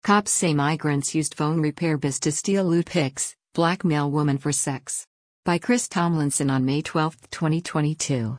Cops say migrants used phone repair biz to steal lewd pics, blackmail woman for sex. By Chris Tomlinson on May 12, 2022.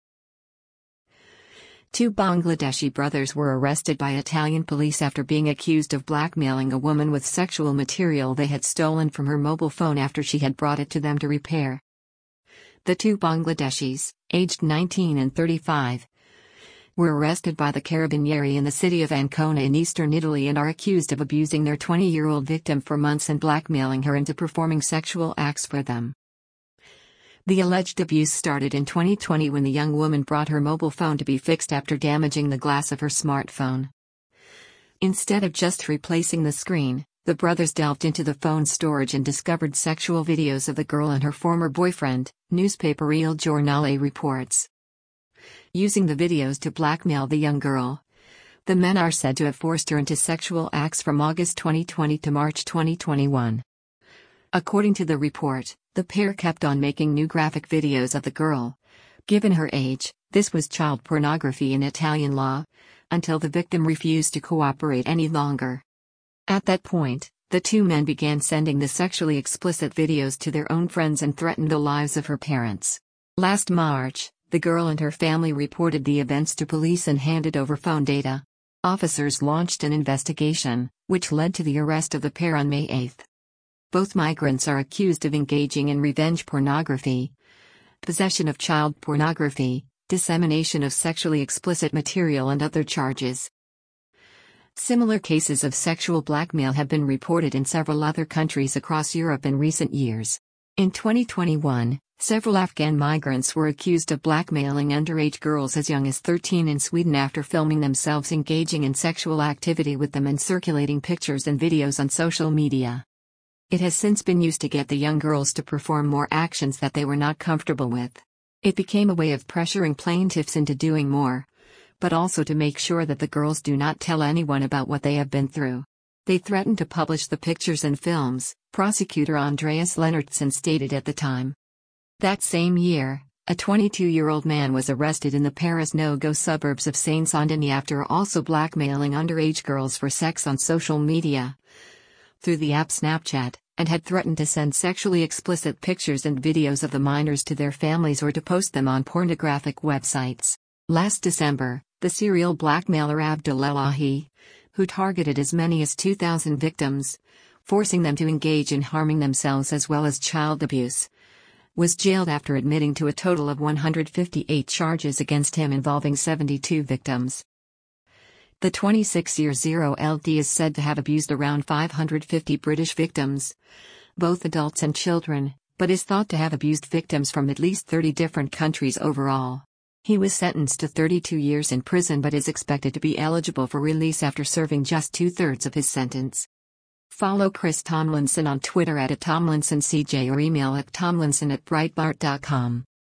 Two Bangladeshi brothers were arrested by Italian police after being accused of blackmailing a woman with sexual material they had stolen from her mobile phone after she had brought it to them to repair. The two Bangladeshis, aged 19 and 35, were arrested by the Carabinieri in the city of Ancona in eastern Italy and are accused of abusing their 20-year-old victim for months and blackmailing her into performing sexual acts for them. The alleged abuse started in 2020 when the young woman brought her mobile phone to be fixed after damaging the glass of her smartphone. Instead of just replacing the screen, the brothers delved into the phone's storage and discovered sexual videos of the girl and her former boyfriend, newspaper Il Giornale reports. Using the videos to blackmail the young girl, the men are said to have forced her into sexual acts from August 2020 to March 2021. According to the report, the pair kept on making new graphic videos of the girl. Given her age, this was child pornography in Italian law, until the victim refused to cooperate any longer. At that point, the two men began sending the sexually explicit videos to their own friends and threatened the lives of her parents. Last March, the girl and her family reported the events to police and handed over phone data. Officers launched an investigation, which led to the arrest of the pair on May 8. Both migrants are accused of engaging in revenge pornography, possession of child pornography, dissemination of sexually explicit material and other charges. Similar cases of sexual blackmail have been reported in several other countries across Europe in recent years. In 2021, several Afghan migrants were accused of blackmailing underage girls as young as 13 in Sweden after filming themselves engaging in sexual activity with them and circulating pictures and videos on social media. It has since been used to get the young girls to perform more actions that they were not comfortable with. It became a way of pressuring plaintiffs into doing more, but also to make sure that the girls do not tell anyone about what they have been through. They threatened to publish the pictures and films, prosecutor Andreas Lennartson stated at the time. That same year, a 22-year-old man was arrested in the Paris no-go suburbs of Seine-Saint-Denis after also blackmailing underage girls for sex on social media through the app Snapchat, and had threatened to send sexually explicit pictures and videos of the minors to their families or to post them on pornographic websites. Last December, the serial blackmailer Abdulelahi, who targeted as many as 2,000 victims, forcing them to engage in harming themselves as well as child abuse, was jailed after admitting to a total of 158 charges against him involving 72 victims. The 26-year LD is said to have abused around 550 British victims, both adults and children, but is thought to have abused victims from at least 30 different countries overall. He was sentenced to 32 years in prison but is expected to be eligible for release after serving just 2/3 of his sentence. Follow Chris Tomlinson on Twitter @TomlinsonCJ or email at tomlinson@breitbart.com.